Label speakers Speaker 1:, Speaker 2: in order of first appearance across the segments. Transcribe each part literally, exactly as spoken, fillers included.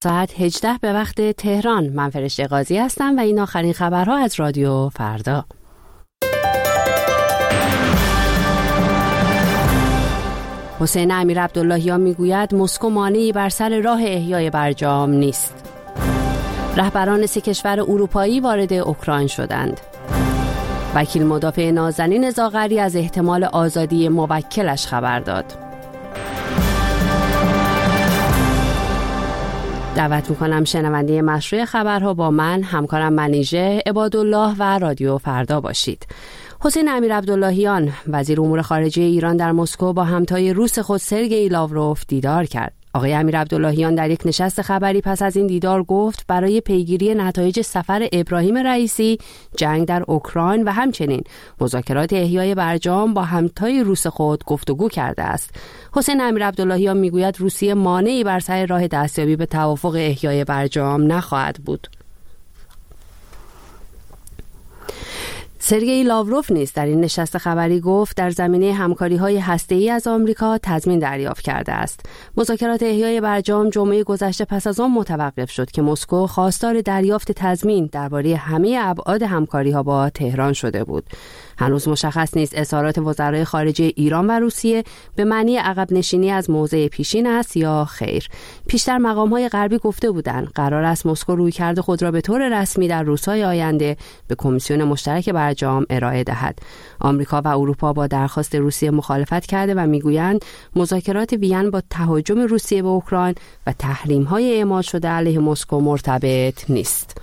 Speaker 1: ساعت هجده به وقت تهران. من فرشته قاضی هستم و این آخرین خبرها از رادیو فردا. حسین امیرعبداللهیان میگوید مسکو مانعی بر سر راه احیای برجام نیست. رهبران سه کشور اروپایی وارد اوکراین شدند. وکیل مدافع نازنین زاغری از احتمال آزادی موکلش خبر داد. دعوت میکنم شنونده مشروع خبرها با من، همکارم منیژه عبادالله و رادیو فردا باشید. حسین امیرعبداللهیان وزیر امور خارجه ایران در مسکو با همتای روس خود سرگئی لاوروف دیدار کرد. آقای امیرعبداللهیان در یک نشست خبری پس از این دیدار گفت برای پیگیری نتایج سفر ابراهیم رئیسی، جنگ در اوکراین و همچنین مذاکرات احیای برجام با همتای روس خود گفتگو کرده است. حسین امیرعبداللهیان میگوید روسیه مانعی بر سر راه دستیابی به توافق احیای برجام نخواهد بود. سرگئی لاوروف نیز در این نشست خبری گفت در زمینه همکاری‌های هسته‌ای از آمریکا تضمین دریافت کرده است. مذاکرات احیای برجام جمعه گذشته پس از آن متوقف شد که مسکو خواستار دریافت تضمین درباره همه ابعاد همکاری‌ها با تهران شده بود. هنوز مشخص نیست اظهارات وزرای خارجه ایران و روسیه به معنی عقب نشینی از موضع پیشین است یا خیر. پیشتر مقام‌های غربی گفته بودند قرار است مسکو رویکرد خود را به طور رسمی در روزهای آینده به کمیسیون مشترک برجام ارائه دهد. آمریکا و اروپا با درخواست روسیه مخالفت کرده و میگویند مذاکرات وین با تهاجم روسیه به اوکراین و تحریم‌های اعمال شده علیه مسکو مرتبط نیست.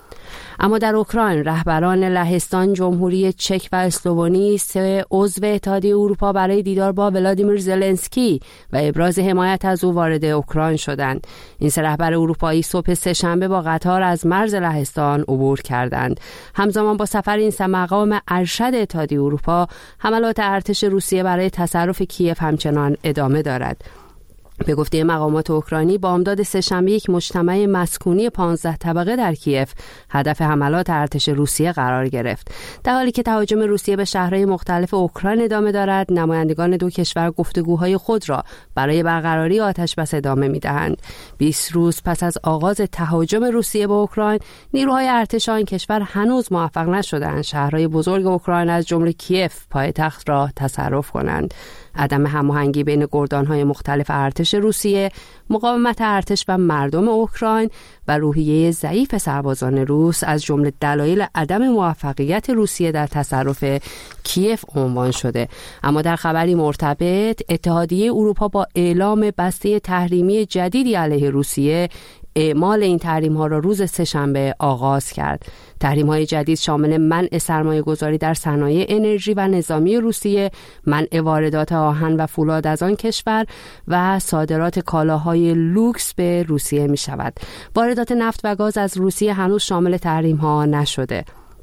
Speaker 1: اما در اوکراین رهبران لهستان، جمهوری چک و اسلوونی سه عضو اتحادیه اروپا برای دیدار با ولادیمیر زلنسکی و ابراز حمایت از او وارد اوکراین شدند. این سه رهبر اروپایی صبح سه‌شنبه با قطار از مرز لهستان عبور کردند. همزمان با سفر این سه مقام ارشد اتحادیه اروپا، حملات ارتش روسیه برای تصرف کیف همچنان ادامه دارد. به گفته مقامات اوکراینی بامداد سه‌شنبه یک مجتمع مسکونی پانزده طبقه در کیف هدف حملات ارتش روسیه قرار گرفت. در حالی که تهاجم روسیه به شهرهای مختلف اوکراین ادامه دارد، نمایندگان دو کشور گفتگوهای خود را برای برقراری آتش‌بس ادامه می‌دهند. بیست روز پس از آغاز تهاجم روسیه به اوکراین، نیروهای ارتش آن کشور هنوز موفق نشدند شهرهای بزرگ اوکراین از جمله کیف پایتخت را تصرف کنند. عدم هماهنگی بین گردان‌های مختلف ارتش روسیه، مقاومت ارتش و مردم اوکراین و روحیه ضعیف سربازان روس از جمله دلایل عدم موفقیت روسیه در تصرف کیف عنوان شده. اما در خبری مرتبط، اتحادیه اروپا با اعلام بسته تحریمی جدیدی علیه روسیه اعمال این تحریم‌ها را روز سه‌شنبه آغاز کرد. تحریم‌های جدید شامل منع سرمایه‌گذاری در صنایع انرژی و نظامی روسیه، منع واردات آهن و فولاد از آن کشور و صادرات کالاهای لوکس به روسیه می‌شود. واردات نفت و گاز از روسیه هنوز شامل تحریم‌ها نشده.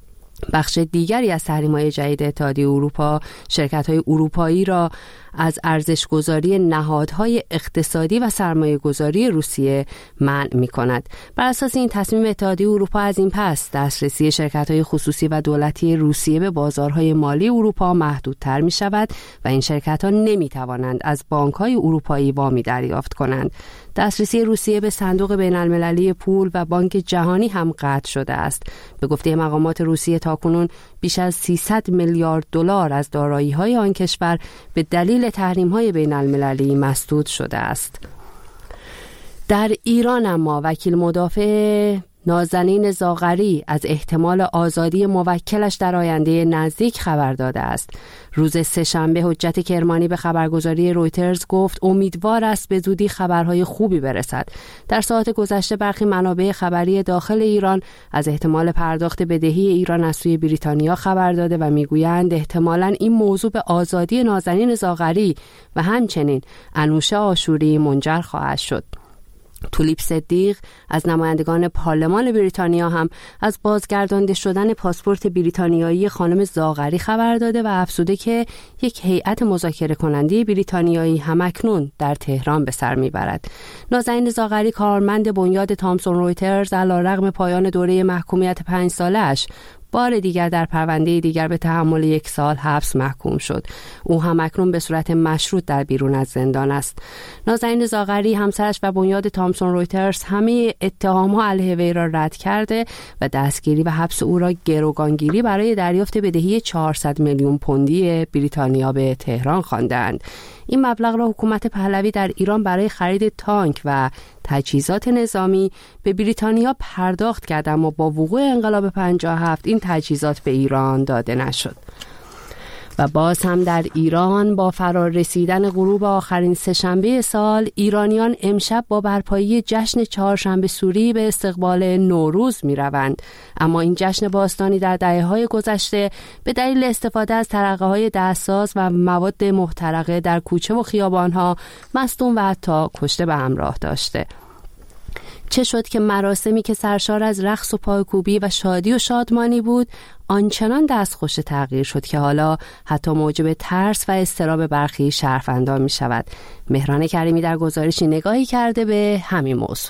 Speaker 1: بخش دیگری از تحریم‌های جدید اتحادیه اروپا شرکت‌های اروپایی را از ارزش‌گذاری نهادهای اقتصادی و سرمایه‌گذاری روسیه منع می‌کند. بر اساس این تصمیم اتحادیه اروپا از این پس دسترسی شرکت‌های خصوصی و دولتی روسیه به بازارهای مالی اروپا محدودتر می‌شود و این شرکت‌ها نمی‌توانند از بانک‌های اروپایی وامی دریافت کنند. دسترسی روسیه به صندوق بین‌المللی پول و بانک جهانی هم قطع شده است. به گفته مقامات روسیه تاکنون بیش از سیصد میلیارد دلار از دارایی‌های آن کشور به دلیل تحریم‌های بین‌المللی مسدود شده است. در ایران اما وکیل مدافع نازنین زاغری از احتمال آزادی موکلش در آینده نزدیک خبر داده است. روز سه‌شنبه حجت کرمانی به خبرگزاری رویترز گفت امیدوار است به زودی خبرهای خوبی برسد. در ساعات گذشته برخی منابع خبری داخل ایران از احتمال پرداخت بدهی ایران از سوی بریتانیا خبر داده و میگویند احتمالاً این موضوع به آزادی نازنین زاغری و همچنین انوشه آشوری منجر خواهد شد. تولیپ صدیق از نمایندگان پارلمان بریتانیا هم از بازگردانده شدن پاسپورت بریتانیایی خانم زاغری خبر داده و افزوده که یک هیئت مذاکره کننده بریتانیایی همکنون در تهران به سر میبرد. نازنین زاغری کارمند بنیاد تامسون رویترز علیرغم پایان دوره محکومیت پنج ساله‌اش بار دیگر در پرونده دیگر به تحمل یک سال حبس محکوم شد. او هم اکنون به صورت مشروط در بیرون از زندان است. نازنین زاغری، همسرش و بنیاد تامسون رویترز همه اتهام‌ها علیه وی را رد کرده و دستگیری و حبس او را گروگانگیری برای دریافت بدهی چهارصد میلیون پوندی بریتانیا به تهران خواندند. این مبلغ را حکومت پهلوی در ایران برای خرید تانک و تجهیزات نظامی به بریتانیا پرداخت کرد، اما با وقوع انقلاب پنجاه و هفت این تجهیزات به ایران داده نشد. و باز هم در ایران با فرار رسیدن غروب آخرین سه‌شنبه سال، ایرانیان امشب با برپایی جشن چهارشنبه سوری به استقبال نوروز می روند. اما این جشن باستانی در دهه‌های گذشته به دلیل استفاده از ترقه‌های دستساز و مواد محترقه در کوچه و خیابان‌ها مصدوم و حتی کشته به همراه داشته. چه شد که مراسمی که سرشار از رقص و پایکوبی و شادی و شادمانی بود آنچنان دستخوش تغییر شد که حالا حتی موجب ترس و اضطراب برخی شهروندان می شود. مهران کریمی در گزارشی نگاهی کرده به همین موضوع.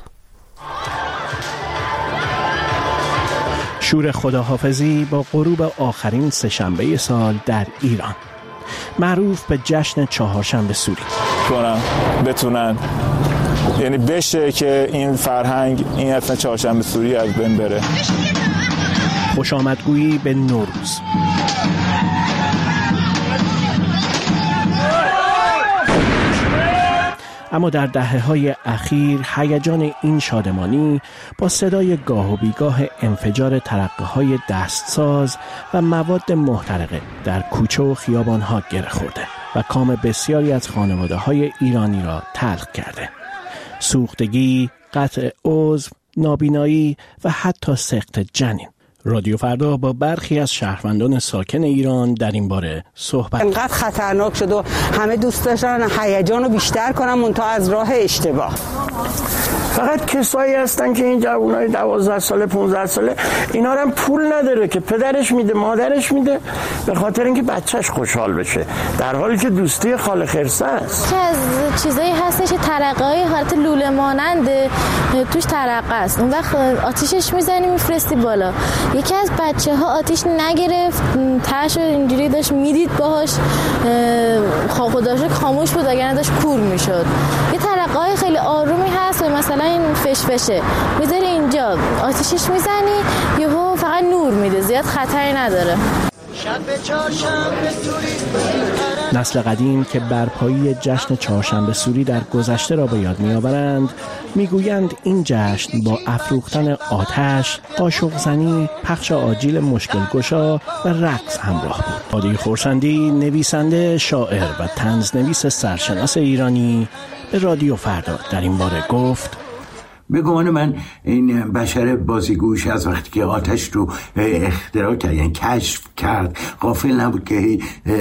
Speaker 2: شور خداحافظی با غروب آخرین سه‌شنبه سال در ایران، معروف به جشن چهارشنبه سوری.
Speaker 3: کنم بتونن یعنی بشه که این فرهنگ، این اصلا چهارشنبه سوری از بین بره.
Speaker 2: خوش آمدگویی به نوروز. اما در دهه‌های اخیر هیجان این شادمانی با صدای گاه و بیگاه انفجار ترقه‌های دستساز و مواد محترقه در کوچه و خیابان‌ها گره خورده و کام بسیاری از خانواده‌های ایرانی را تلخ کرده. سوختگی، قطع عضو، نابینایی و حتی سقط جنین. رادیو فردا با برخی از شهروندان ساکن ایران در این باره صحبت.
Speaker 4: انقدر خطرناک شد و همه دوست داشتن هیجان رو بیشتر کنن منتها از راه اشتباه.
Speaker 5: فقط کسایی هستن که این جوانای دوازده ساله پانزده ساله اینا هم پول نداره که پدرش میده مادرش میده به خاطر اینکه بچهش خوشحال بشه، در حالی که دوستی خاله خرسه است.
Speaker 6: که از چیزایی هستش که ترقه‌های حالت لوله ماننده توش ترقه است، اون وقت آتیشش میزنی میفرستی بالا. یکی از بچه‌ها آتیش نگرفت، تاشو اینجوری داشت میدید باهاش خودش خاموش بود اگر داشت کور میشد. یه ترقه‌های خیلی آرومی هست، مثلا این فشفشه میذاری اینجا آتیشش میزنی یهو فقط نور میده، زیاد خطری نداره.
Speaker 2: نسل قدیم که برپایی جشن چهارشنبه سوری در گذشته را به یاد می‌آورند، میگویند این جشن با افروختن آتش، قاشق زنی، پخش آجیل مشکل گشا و رقص همراه بود. عادی خورسندی، نویسنده، شاعر و طنزنویس سرشناس ایرانی به رادیو فردا در این باره گفت:
Speaker 7: به گمان من این بشر بازیگوش از وقتی که آتش رو اختراع کرد، یعنی کشف کرد، غافل نبود که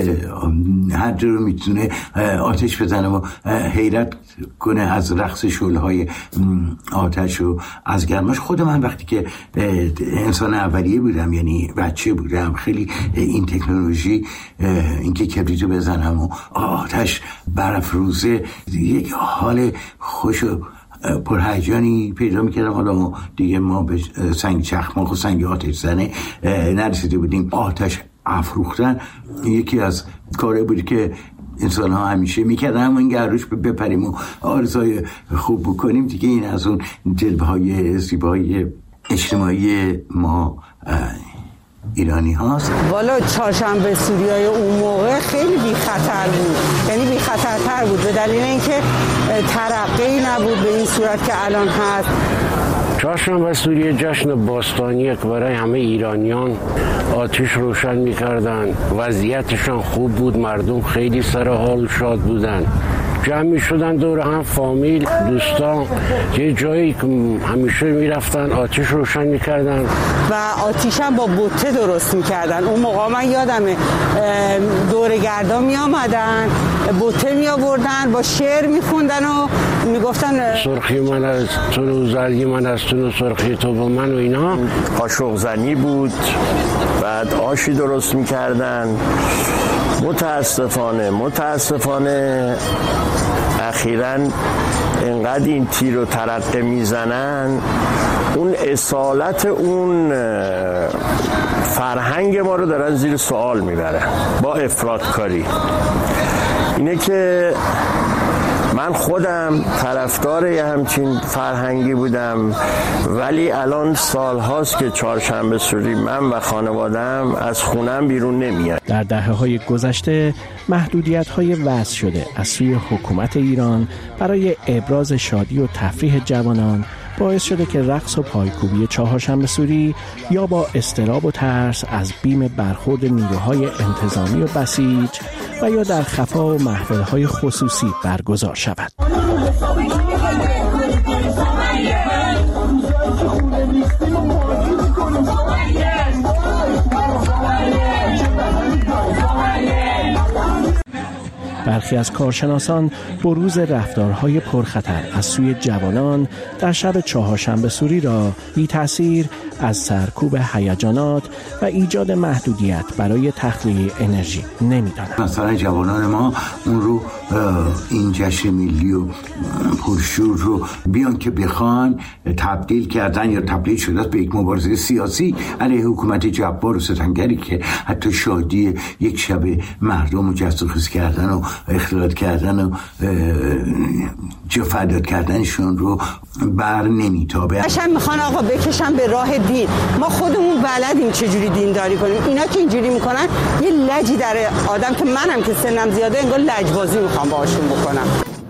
Speaker 7: هر جا رو میتونه آتش بزنه و حیرت کنه از رقص شعله‌های آتش و از گرماش. خود من وقتی که انسان اولیه بودم، یعنی بچه بودم، خیلی این تکنولوژی، اینکه کبریتو بزنم و آتش برافروزه، یک حال خوش و پرهیجانی پیدا میکردم. حالا دیگه ما به سنگ چخماق و سنگ آتش زنه نرسیده بودیم. آتش افروختن یکی از کاره بود که انسان ها همیشه میکردن، اما این گروش بپریم و آرزوی خوب بکنیم دیگه. این از اون جلوه های زیبایی اجتماعی ما ایرانی هاست.
Speaker 4: والا چهارشنبه سوریای اون موقع خیلی بی خطر بود، یعنی بی خطرتر بود به دلیل اینکه ترقی نبود به این صورت که الان هست.
Speaker 8: چهارشنبه سوری جشن باستانیه که برای همه ایرانیان آتش روشن می‌کردن، وضعیتشان خوب بود، مردم خیلی سر حال شاد بودن، جمع می شدن دور هم، فامیل، دوستان، یه جایی که همیشه می رفتن آتش روشن می کردن
Speaker 4: و آتیش هم با بوته درست می کردن. اون موقع من یادمه دورگردان می آمدن، بوته می آوردن، با شعر می خوندن و می گفتن
Speaker 8: سرخی من از تو و زردی من از تو و سرخی تو با من و اینا.
Speaker 5: قاشق زنی بود، بعد آشی درست می کردن. متاسفانه متاسفانه اخیراً اینقدر این تیر و ترقه میزنن اون اصالت اون فرهنگ ما رو دارن زیر سوال میبرن با افراطکاری. اینه که من خودم طرفدار یه همچین فرهنگی بودم، ولی الان سال هاست که چهارشنبه سوری من و خانوادم از خونم بیرون نمیاد.
Speaker 2: در دهه‌های گذشته محدودیت‌های وضع شده از سوی حکومت ایران برای ابراز شادی و تفریح جوانان باعث شده که رقص و پایکوبی چهارشنبه سوری یا با اضطراب و ترس از بیم برخورد نیروهای انتظامی و بسیج و یا در خفا و محفل‌های خصوصی برگزار شود. برخی از کارشناسان بروز رفتارهای پرخطر از سوی جوانان در شب چهارشنبه سوری را بی تأثیر از سرکوب هیجانات و ایجاد محدودیت برای تخلیه انرژی نمی‌دانند.
Speaker 7: مثلا جوانان ما اون رو این جشن ملی و پرشور رو بیان که بخوان تبدیل کردن یا تبدیل شده به یک مبارزه سیاسی علیه حکومت جبار و ستمگری که حتی شادی یک شب مردم رو جست کردن و اختلاط کردن و جفداد کردنشون رو بر نمیتابه.
Speaker 4: اشم میخوان آقا بکشن به راه دین. ما خودمون بلدیم چجوری دینداری کنیم. اینا که اینجوری میکنن یه لجی در آدم که منم که سنم زیاده انگار لجبازی میخوام باهاشون بکنم.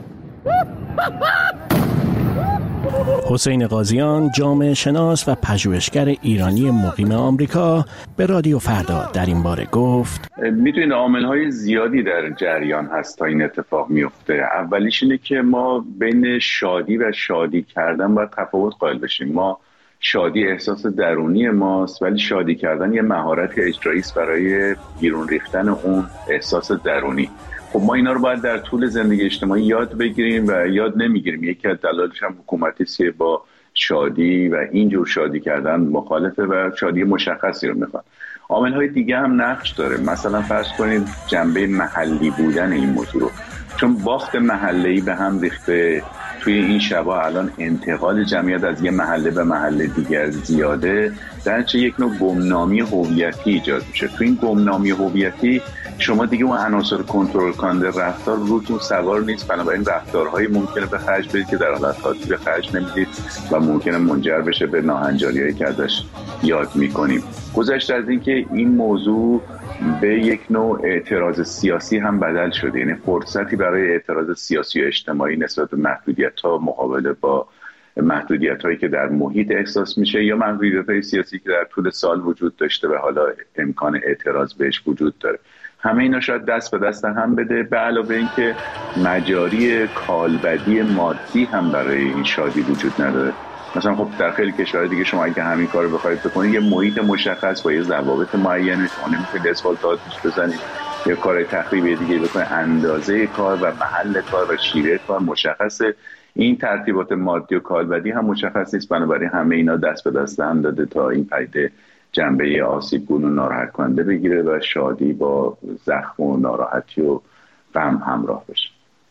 Speaker 2: حسین قاضیان، جامعه شناس و پژوهشگر ایرانی مقیم آمریکا، به رادیو فردا در این باره گفت:
Speaker 9: میدونید عامل‌های زیادی در جریان هست تا این اتفاق میفته. اولیش اینه که ما بین شادی و شادی کردن باید تفاوت قائل بشیم. ما شادی احساس درونی ماست، ولی شادی کردن یه مهارت اجرایی است برای بیرون ریختن اون احساس درونی. خب ما اینا رو باید در طول زندگی اجتماعی یاد بگیریم و یاد نمیگیریم. یکی از دلایلش هم حکومتی است که با شادی و اینجور شادی کردن مخالفه و شادی مشخصی رو میخواد. عامل‌های دیگه هم نقش داره. مثلا فرض کنید جنبه محلی بودن این موضوع، چون باخت محله‌ای به هم ریخته توی این شبا. الان انتقال جمعیت از یه محله به محله دیگر زیاده، در چه یک نوع گمنامی هویتی ایجاد میشه. توی این گمنامی هویتی شما دیگه اون عناصر کنترل کننده رفتار روتون سوار نیست، بنابراین رفتارهایی ممکنه به خرج بدید که در حالت عادی به خرج نمیدید و ممکنه منجر بشه به ناهنجاری‌هایی که ازش یاد میکنیم. گذشته از این که این موضوع به یک نوع اعتراض سیاسی هم بدل شده، یعنی فرصتی برای اعتراض سیاسی و اجتماعی نسبت به محدودیت‌ها مقابله با محدودیت‌هایی که در محیط احساس میشه یا محدودیت‌های سیاسی که در طول سال وجود داشته و حالا امکان اعتراض بهش وجود داره. همه اینا شاید دست به دست هم بده، به علاوه این که مجاری کالبدی مادی هم برای این شادی وجود نداره. مثلا خب در خیلی کشورهای دیگه شما اگه همین کارو بخواید بکنید، یه محیط مشخص با یه ضوابط معینی شما نمیتونید اسفالتات بزنید یا کار تخریبی دیگه بکنید. اندازه کار و محل کار و شیوه کار مشخصه. این ترتیبات مادی و کالبدی هم مشخص نیست، بنابراین همه اینا دست به دست هم داده تا این پدیده جنبه آسیبگون و ناراحت کننده بگیره و شادی با زخم و ناراحتی و غم همراه بشه.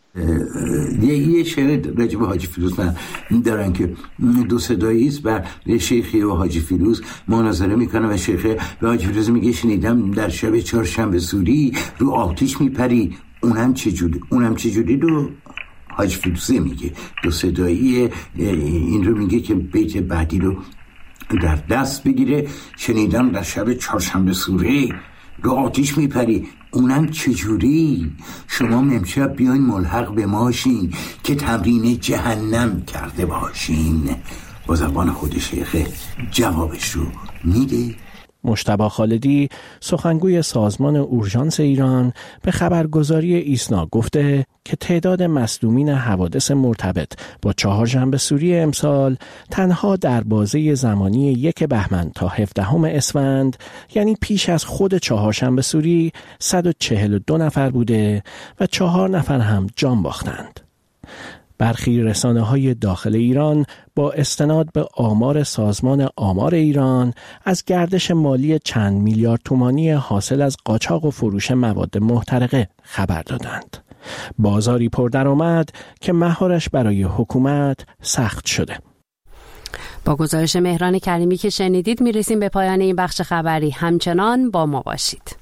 Speaker 7: یه یه شعر راجع به حاجی فیروز من دارن که دو صدایی است و شیخی و حاجی فیروز مناظره میکنه و شیخ به حاجی فیروز میگه شنیدم در شب چهارشنبه سوری رو آتش میپری، اونم چجوری اونم چجوری رو حاجی فیروزه میگه. دو صدایی این رو میگه که بیت بعدی رو در دست بگیره. شنیدم در شب چهارشنبه سوری رو آتش میپری، اونم چجوری؟ شما امشب بیاین ملحق به ماشین که تمرین جهنم کرده باشین. با زبان خود شیخه جوابش رو میده.
Speaker 2: مجتبی خالدی، سخنگوی سازمان اورژانس ایران، به خبرگزاری ایسنا گفته که تعداد مصدومین حوادث مرتبط با چهارشنبه سوری امسال تنها در بازه زمانی یک بهمن تا هفدهم اسفند، یعنی پیش از خود چهارشنبه سوری، صد و چهل و دو نفر بوده و چهار نفر هم جان باختند. برخی رسانه‌های داخل ایران با استناد به آمار سازمان آمار ایران از گردش مالی چند میلیارد تومانی حاصل از قاچاق و فروش مواد محترقه خبر دادند. بازاری پردرآمد که مهارش برای حکومت سخت شده.
Speaker 1: با گزارش مهران کریمی که شنیدید میرسیم به پایان این بخش خبری. همچنان با ما باشید.